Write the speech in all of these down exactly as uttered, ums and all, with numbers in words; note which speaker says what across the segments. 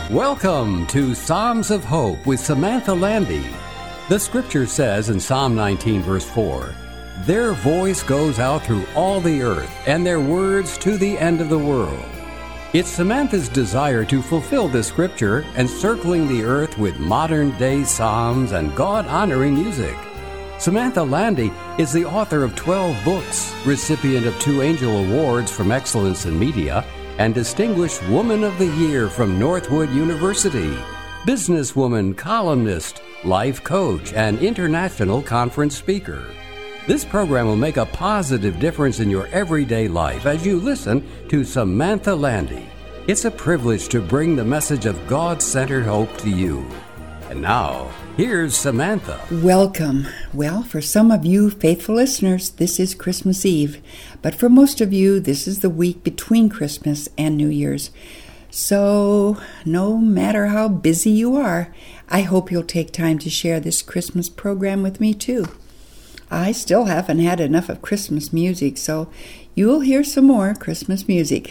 Speaker 1: Welcome to Psalms of Hope with Samantha Landy. The scripture says in Psalm nineteen, verse four, "Their voice goes out through all the earth, and their words to the end of the world." It's Samantha's desire to fulfill this scripture, encircling the earth with modern-day psalms and God-honoring music. Samantha Landy is the author of twelve books, recipient of two Angel Awards from Excellence in Media, and Distinguished Woman of the Year from Northwood University, businesswoman, columnist, life coach, and international conference speaker. This program will make a positive difference in your everyday life as you listen to Samantha Landy. It's a privilege to bring the message of God-centered hope to you. And now, here's Samantha.
Speaker 2: Welcome. Well, for some of you faithful listeners, this is Christmas Eve. But for most of you, this is the week between Christmas and New Year's. So, no matter how busy you are, I hope you'll take time to share this Christmas program with me too. I still haven't had enough of Christmas music, so you'll hear some more Christmas music.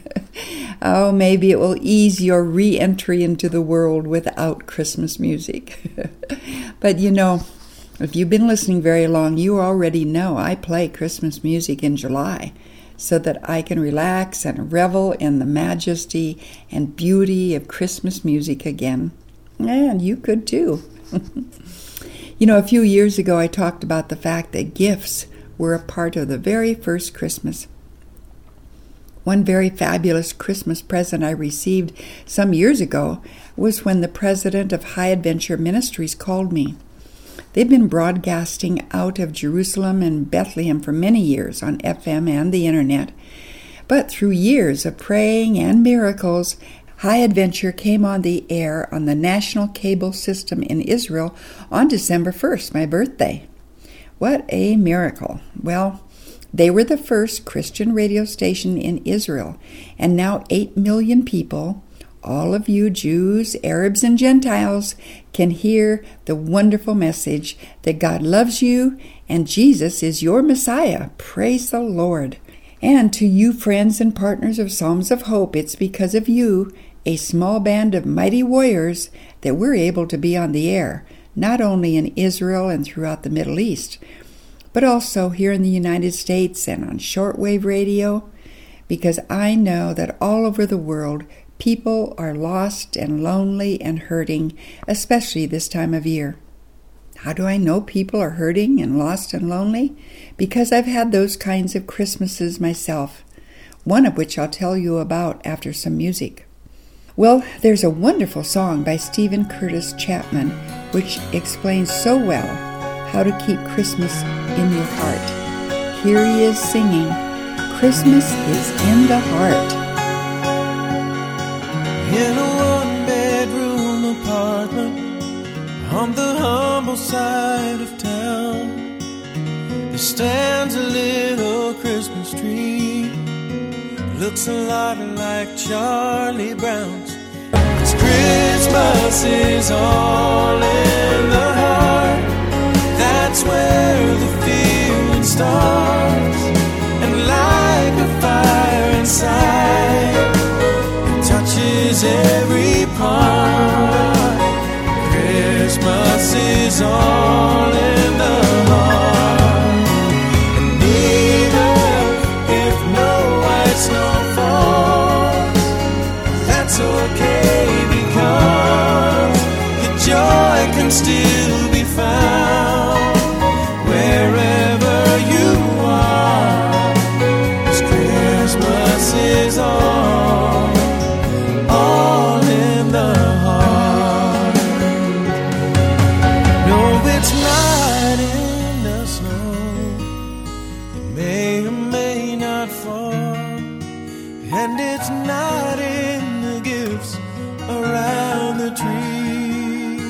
Speaker 2: Oh, maybe it will ease your re-entry into the world without Christmas music. But you know, if you've been listening very long, you already know I play Christmas music in July so that I can relax and revel in the majesty and beauty of Christmas music again. And you could too. You know, a few years ago I talked about the fact that gifts were a part of the very first Christmas. One very fabulous Christmas present I received some years ago was when the president of High Adventure Ministries called me. They've been broadcasting out of Jerusalem and Bethlehem for many years on F M and the internet. But through years of praying and miracles, High Adventure came on the air on the national cable system in Israel on December first, my birthday. What a miracle. Well, they were the first Christian radio station in Israel, and now eight million people, all of you Jews, Arabs, and Gentiles, can hear the wonderful message that God loves you and Jesus is your Messiah. Praise the Lord. And to you friends and partners of Psalms of Hope, it's because of you, a small band of mighty warriors, that we're able to be on the air, not only in Israel and throughout the Middle East, but also here in the United States and on shortwave radio, because I know that all over the world, people are lost and lonely and hurting, especially this time of year. How do I know people are hurting and lost and lonely? Because I've had those kinds of Christmases myself, one of which I'll tell you about after some music. Well, there's a wonderful song by Stephen Curtis Chapman which explains so well how to keep Christmas in your heart. Here he is singing, "Christmas is in the Heart."
Speaker 3: In a one-bedroom apartment on the humble side of town, there stands a little Christmas tree. Looks a lot like Charlie Brown's. It's Christmas is all in the heart. That's where the feeling starts. And like a fire inside, it touches every part. Christmas is all in the heart. And even if no white snow falls, that's okay, because the joy can still be found wherever you are. 'Cause Christmas is all, all in the heart. No, it's not in the snow. It may or may not fall. And it's not in the gifts around the tree.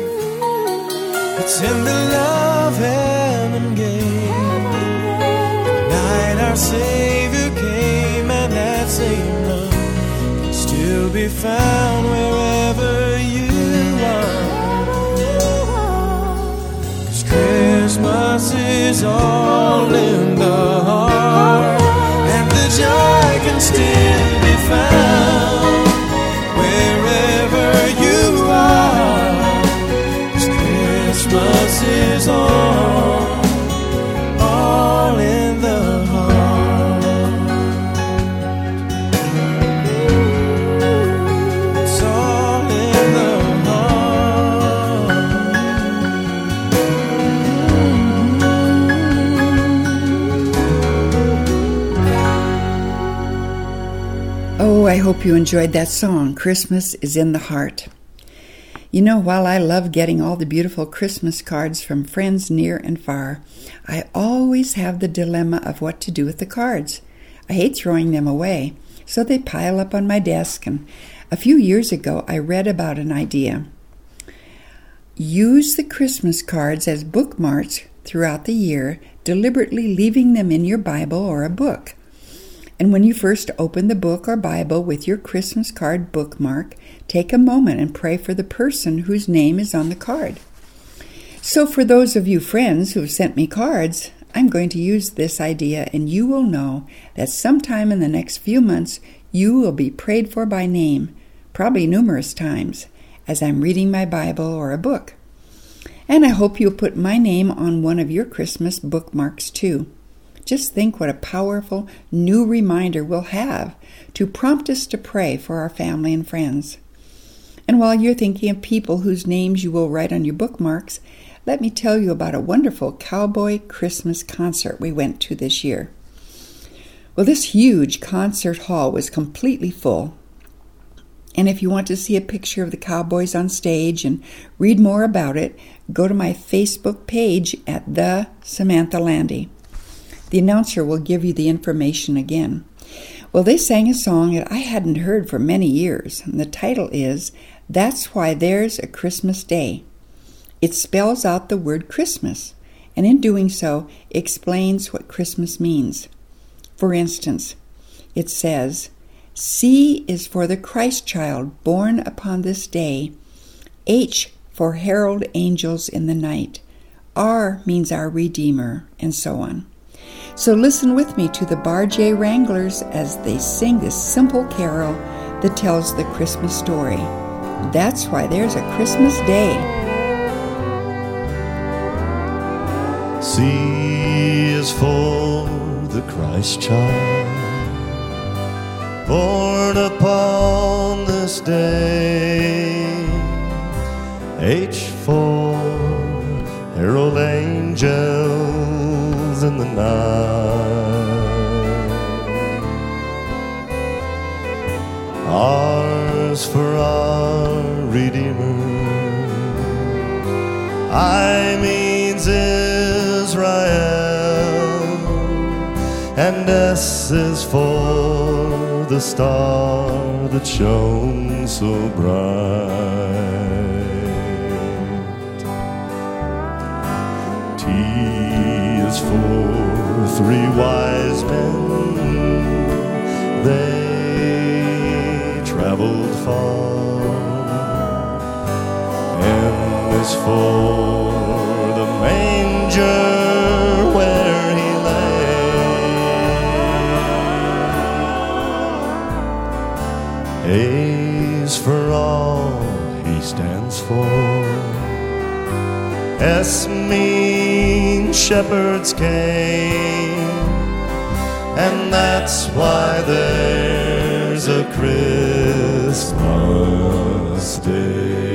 Speaker 3: It's in the love heaven gave. The night our Savior came, and that same love can still be found wherever you are. 'Cause Christmas is all in the heart, and the joy can still be found wherever
Speaker 2: hope you enjoyed that song, Christmas is in the Heart. You know, while I love getting all the beautiful Christmas cards from friends near and far, I always have the dilemma of what to do with the cards. I hate throwing them away, so they pile up on my desk, and a few years ago I read about an idea. Use the Christmas cards as bookmarks throughout the year, deliberately leaving them in your Bible or a book. And when you first open the book or Bible with your Christmas card bookmark, take a moment and pray for the person whose name is on the card. So for those of you friends who have sent me cards, I'm going to use this idea, and you will know that sometime in the next few months you will be prayed for by name, probably numerous times, as I'm reading my Bible or a book. And I hope you'll put my name on one of your Christmas bookmarks too. Just think what a powerful new reminder we'll have to prompt us to pray for our family and friends. And while you're thinking of people whose names you will write on your bookmarks, let me tell you about a wonderful cowboy Christmas concert we went to this year. Well, this huge concert hall was completely full. And if you want to see a picture of the cowboys on stage and read more about it, go to my Facebook page at The Samantha Landy. The announcer will give you the information again. Well, they sang a song that I hadn't heard for many years, and the title is That's Why There's a Christmas Day. It spells out the word Christmas, and in doing so, explains what Christmas means. For instance, it says, C is for the Christ child born upon this day. H for herald angels in the night. R means our Redeemer, and so on. So listen with me to the Bar J Wranglers as they sing this simple carol that tells the Christmas story. That's why there's a Christmas day.
Speaker 3: C is for the Christ child, born upon this day. H for herald angels in the night. R's for our Redeemer. I means Israel, and S is for the star that shone so bright. T is for three wise men. They traveled far. M is for the manger where he lay. A's for all he stands for. S means shepherds came, and that's why there's a Christmas day.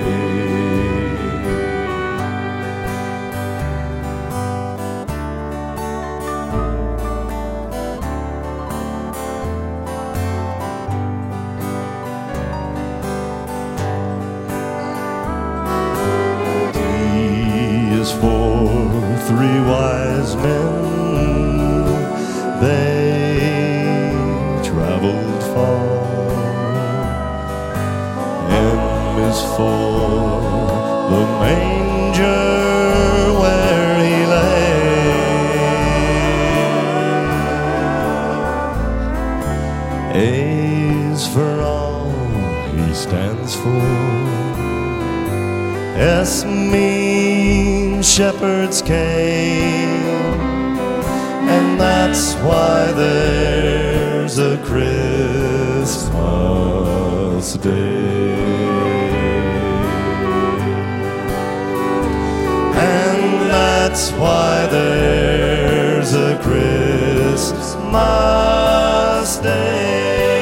Speaker 3: For three wise men, they traveled far. M is for the manger where he lay. A's for all he stands for. S means shepherds came, and that's why there's a Christmas day. And that's why there's a Christmas day.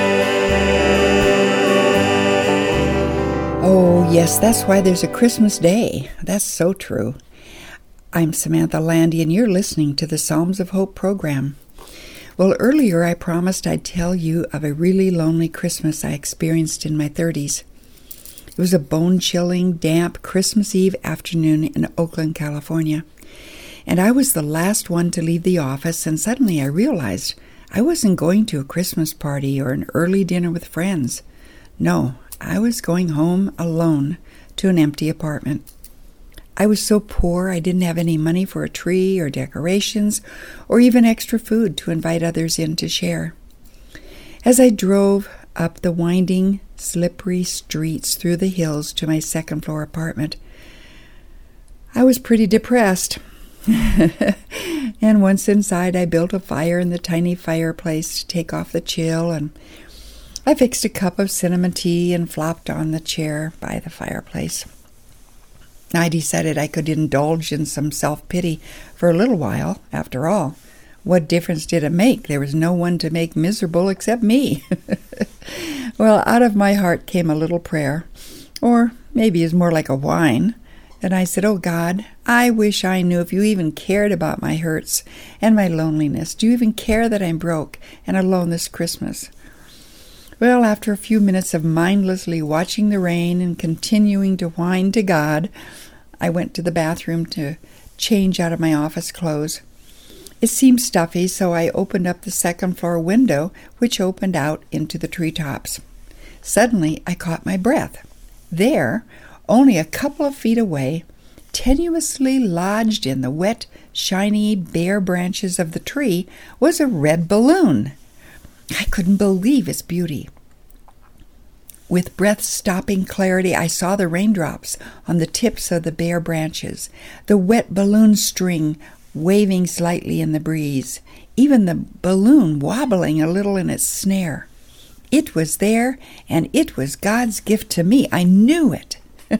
Speaker 2: Oh, yes, that's why there's a Christmas day. That's so true. I'm Samantha Landy, and you're listening to the Psalms of Hope program. Well, earlier I promised I'd tell you of a really lonely Christmas I experienced in my thirties. It was a bone-chilling, damp Christmas Eve afternoon in Oakland, California. And I was the last one to leave the office, and suddenly I realized I wasn't going to a Christmas party or an early dinner with friends. No, I was going home alone to an empty apartment. I was so poor I didn't have any money for a tree or decorations or even extra food to invite others in to share. As I drove up the winding, slippery streets through the hills to my second-floor apartment, I was pretty depressed. And once inside, I built a fire in the tiny fireplace to take off the chill, and I fixed a cup of cinnamon tea and flopped on the chair by the fireplace. I decided I could indulge in some self-pity for a little while. After all, what difference did it make? There was no one to make miserable except me. Well, out of my heart came a little prayer, or maybe it's more like a whine. And I said, "Oh God, I wish I knew if you even cared about my hurts and my loneliness. Do you even care that I'm broke and alone this Christmas?" Well, after a few minutes of mindlessly watching the rain and continuing to whine to God, I went to the bathroom to change out of my office clothes. It seemed stuffy, so I opened up the second floor window, which opened out into the treetops. Suddenly, I caught my breath. There, only a couple of feet away, tenuously lodged in the wet, shiny, bare branches of the tree, was a red balloon. I couldn't believe its beauty. With breath-stopping clarity, I saw the raindrops on the tips of the bare branches, the wet balloon string waving slightly in the breeze, even the balloon wobbling a little in its snare. It was there, and it was God's gift to me. I knew it.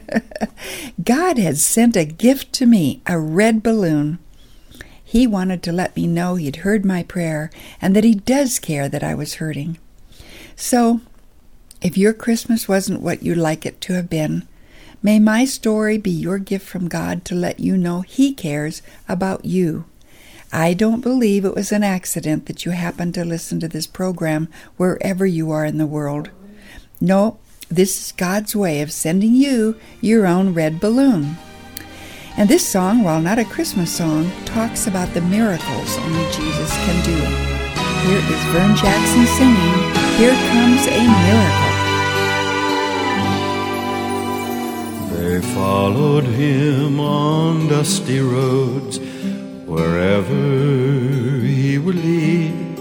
Speaker 2: God had sent a gift to me, a red balloon. He wanted to let me know he'd heard my prayer and that he does care that I was hurting. So, if your Christmas wasn't what you'd like it to have been, may my story be your gift from God to let you know he cares about you. I don't believe it was an accident that you happened to listen to this program wherever you are in the world. No, this is God's way of sending you your own red balloon. And this song, while not a Christmas song, talks about the miracles only Jesus can do. Here is Vern Jackson singing, "Here Comes a Miracle."
Speaker 3: They followed him on dusty roads, wherever he would lead.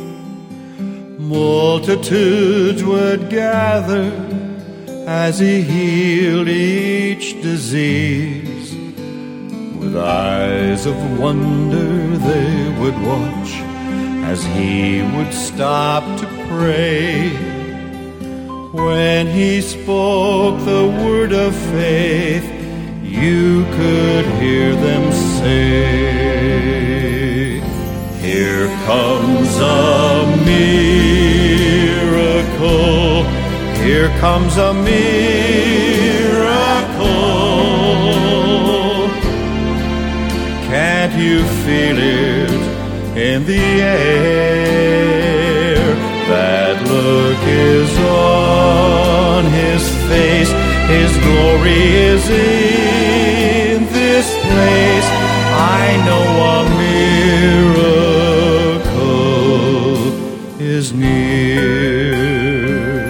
Speaker 3: Multitudes would gather as he healed each disease. With eyes of wonder they would watch as he would stop to pray. When he spoke the word of faith, you could hear them say, "Here comes a miracle, here comes a miracle. Can't you feel it in the air? That look is on his face, his glory is in this place. I know a miracle is near."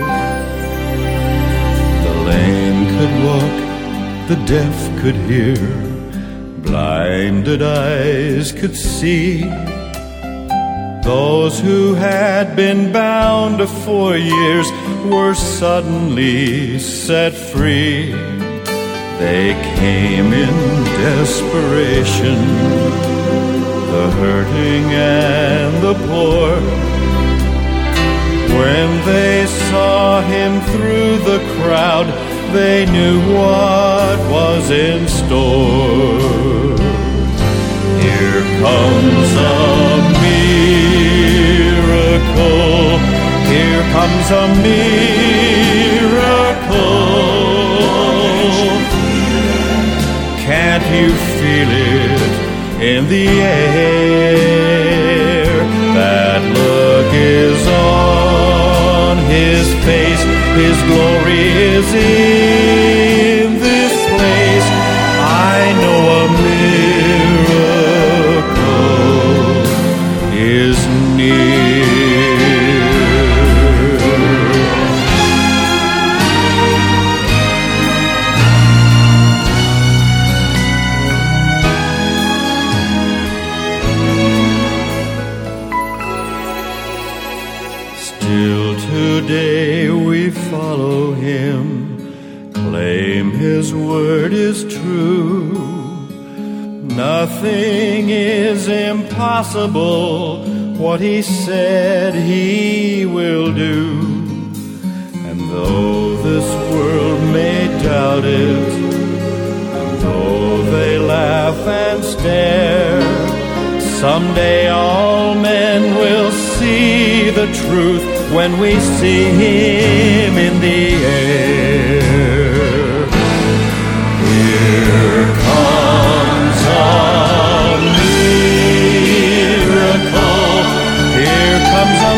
Speaker 3: The lame could walk, the deaf could hear, blinded eyes could see. Those who had been bound for years were suddenly set free. They came in desperation, the hurting and the poor. When they saw him through the crowd, they knew what was in store. Here comes a miracle, here comes a miracle. Can't you feel it in the air? That look His glory is in this place. I know a miracle is near. Still today we follow Him, claim His word is true. Nothing is impossible, what He said He will do. And though this world may doubt it, and though they laugh and stare, someday all men will see the truth when we see Him in the air. Here comes a miracle. Here comes a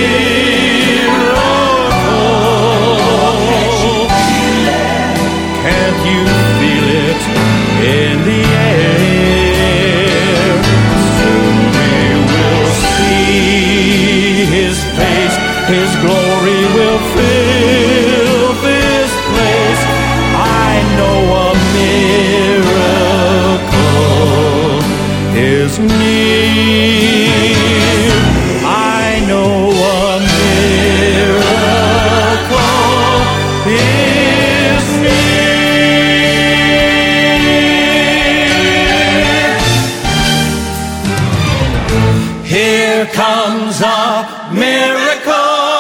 Speaker 3: miracle. Can't you feel it in the air? Soon we will see His face. His glory will fill this place. I know a miracle is near. I know a miracle is near. Here comes a miracle.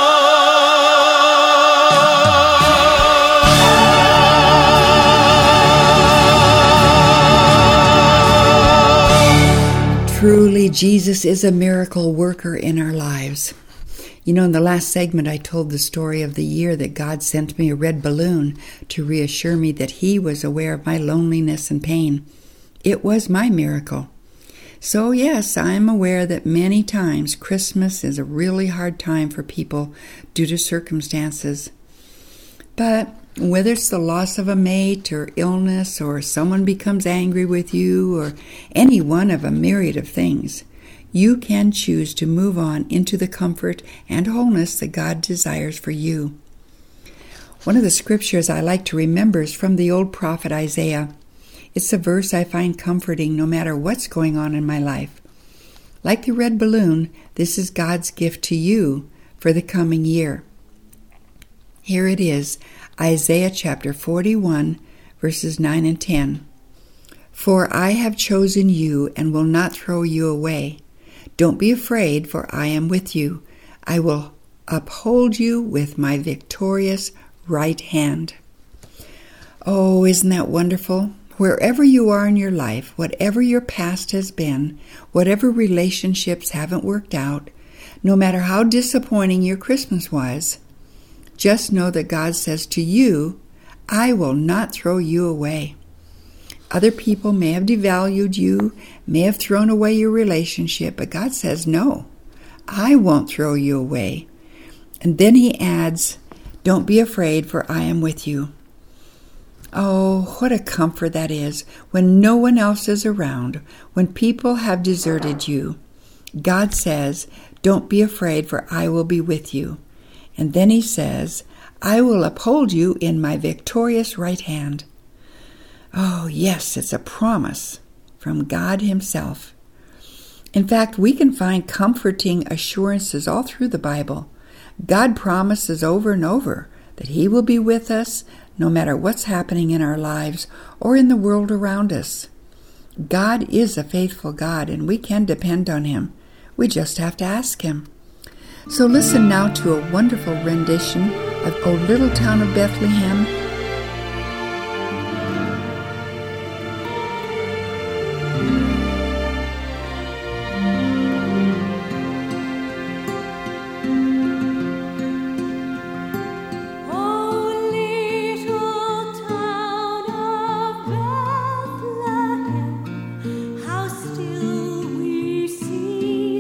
Speaker 2: Truly, Jesus is a miracle worker in our lives. You know, in the last segment, I told the story of the year that God sent me a red balloon to reassure me that He was aware of my loneliness and pain. It was my miracle. So, yes, I'm aware that many times Christmas is a really hard time for people due to circumstances. But whether it's the loss of a mate or illness or someone becomes angry with you or any one of a myriad of things, you can choose to move on into the comfort and wholeness that God desires for you. One of the scriptures I like to remember is from the old prophet Isaiah. It's a verse I find comforting no matter what's going on in my life. Like the red balloon, this is God's gift to you for the coming year. Here it is, Isaiah chapter forty-one, verses nine and ten. For I have chosen you and will not throw you away. Don't be afraid, for I am with you. I will uphold you with my victorious right hand. Oh, isn't that wonderful? Wherever you are in your life, whatever your past has been, whatever relationships haven't worked out, no matter how disappointing your Christmas was, just know that God says to you, I will not throw you away. Other people may have devalued you, may have thrown away your relationship, but God says, no, I won't throw you away. And then He adds, don't be afraid, for I am with you. Oh, what a comfort that is when no one else is around, when people have deserted you. God says, don't be afraid, for I will be with you. And then He says, I will uphold you in my victorious right hand. Oh, yes, it's a promise from God Himself. In fact, we can find comforting assurances all through the Bible. God promises over and over that He will be with us no matter what's happening in our lives or in the world around us. God is a faithful God, and we can depend on Him. We just have to ask Him. So listen now to a wonderful rendition of O Little Town of Bethlehem.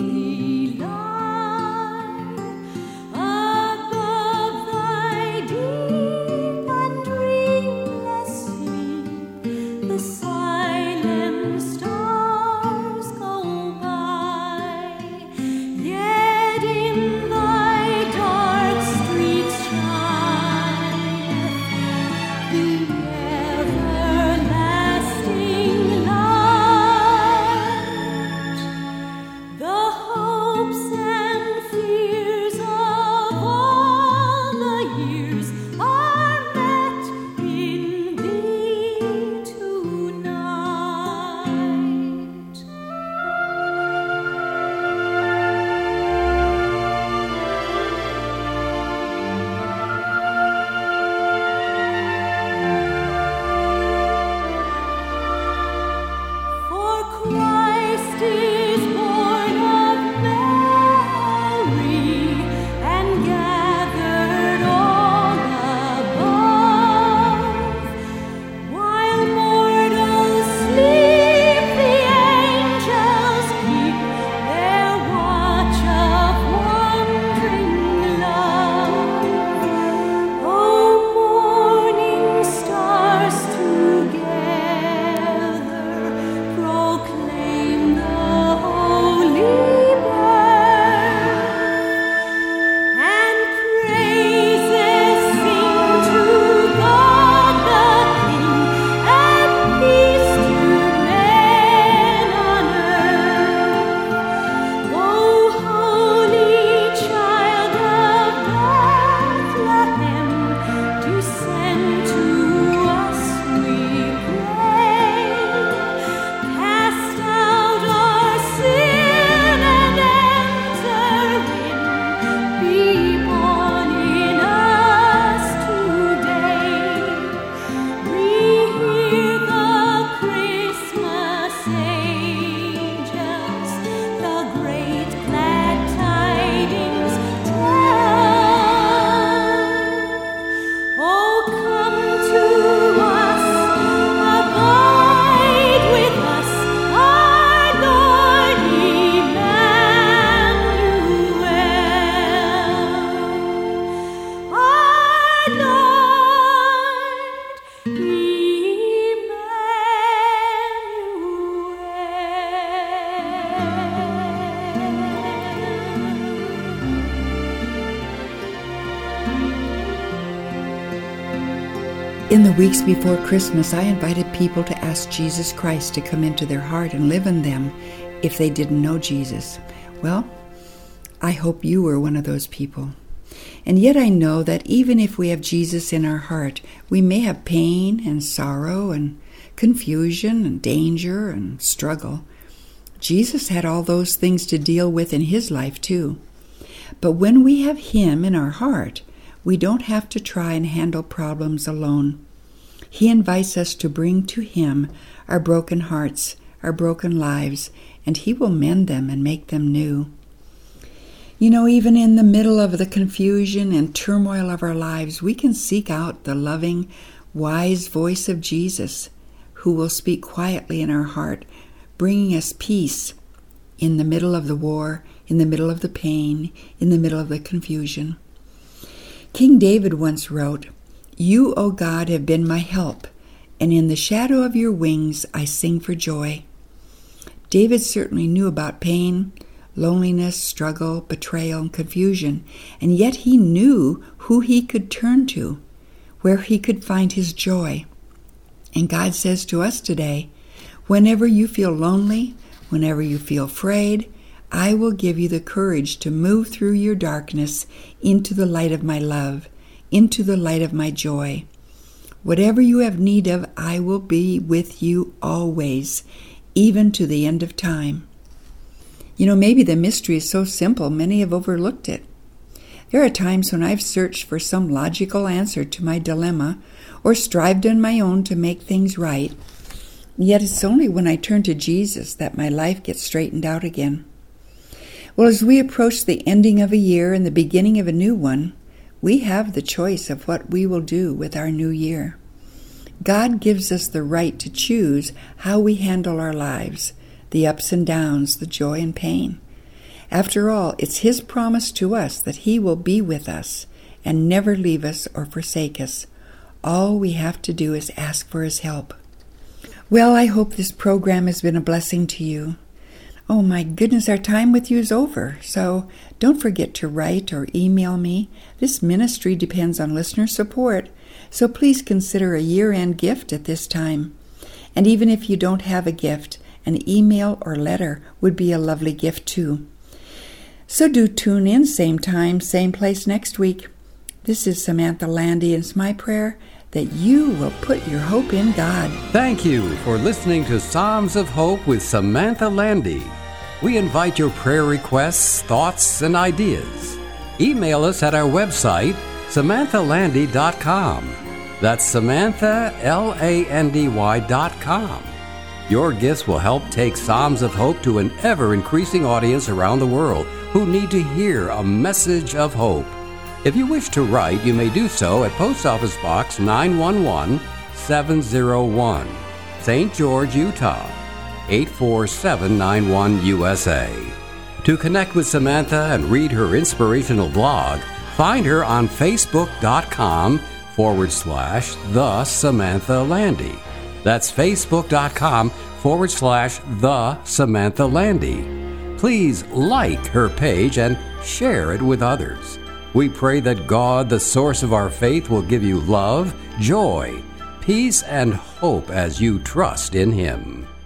Speaker 4: I do.
Speaker 2: In the weeks before Christmas, I invited people to ask Jesus Christ to come into their heart and live in them if they didn't know Jesus. Well, I hope you were one of those people. And yet I know that even if we have Jesus in our heart, we may have pain and sorrow and confusion and danger and struggle. Jesus had all those things to deal with in his life too. But when we have him in our heart, we don't have to try and handle problems alone. He invites us to bring to him our broken hearts, our broken lives, and he will mend them and make them new. You know, even in the middle of the confusion and turmoil of our lives, we can seek out the loving, wise voice of Jesus, who will speak quietly in our heart, bringing us peace in the middle of the war, in the middle of the pain, in the middle of the confusion. King David once wrote, "You, O God, have been my help, and in the shadow of your wings I sing for joy." David certainly knew about pain, loneliness, struggle, betrayal, and confusion, and yet he knew who he could turn to, where he could find his joy. And God says to us today, whenever you feel lonely, whenever you feel afraid, I will give you the courage to move through your darkness into the light of my love, into the light of my joy. Whatever you have need of, I will be with you always, even to the end of time. You know, maybe the mystery is so simple, many have overlooked it. There are times when I've searched for some logical answer to my dilemma, or strived on my own to make things right. Yet it's only when I turn to Jesus that my life gets straightened out again. Well, as we approach the ending of a year and the beginning of a new one, we have the choice of what we will do with our new year. God gives us the right to choose how we handle our lives, the ups and downs, the joy and pain. After all, it's his promise to us that he will be with us and never leave us or forsake us. All we have to do is ask for his help. Well, I hope this program has been a blessing to you. Oh my goodness, our time with you is over. So don't forget to write or email me. This ministry depends on listener support, so please consider a year-end gift at this time. And even if you don't have a gift, an email or letter would be a lovely gift too. So do tune in, same time, same place next week. This is Samantha Landy, and it's my prayer that you will put your hope in God.
Speaker 1: Thank you for listening to Psalms of Hope with Samantha Landy. We invite your prayer requests, thoughts, and ideas. Email us at our website, samantha landy dot com. That's Samantha, L A N D Y dot com. Your gifts will help take Psalms of Hope to an ever-increasing audience around the world who need to hear a message of hope. If you wish to write, you may do so at Post Office Box nine one one seven oh one, Saint George, Utah, eight four seven nine one, U S A. To connect with Samantha and read her inspirational blog, find her on facebook.com forward slash The Samantha Landy. That's facebook.com forward slash The Samantha Landy. Please like her page and share it with others. We pray that God, the source of our faith, will give you love, joy, peace, and hope as you trust in Him.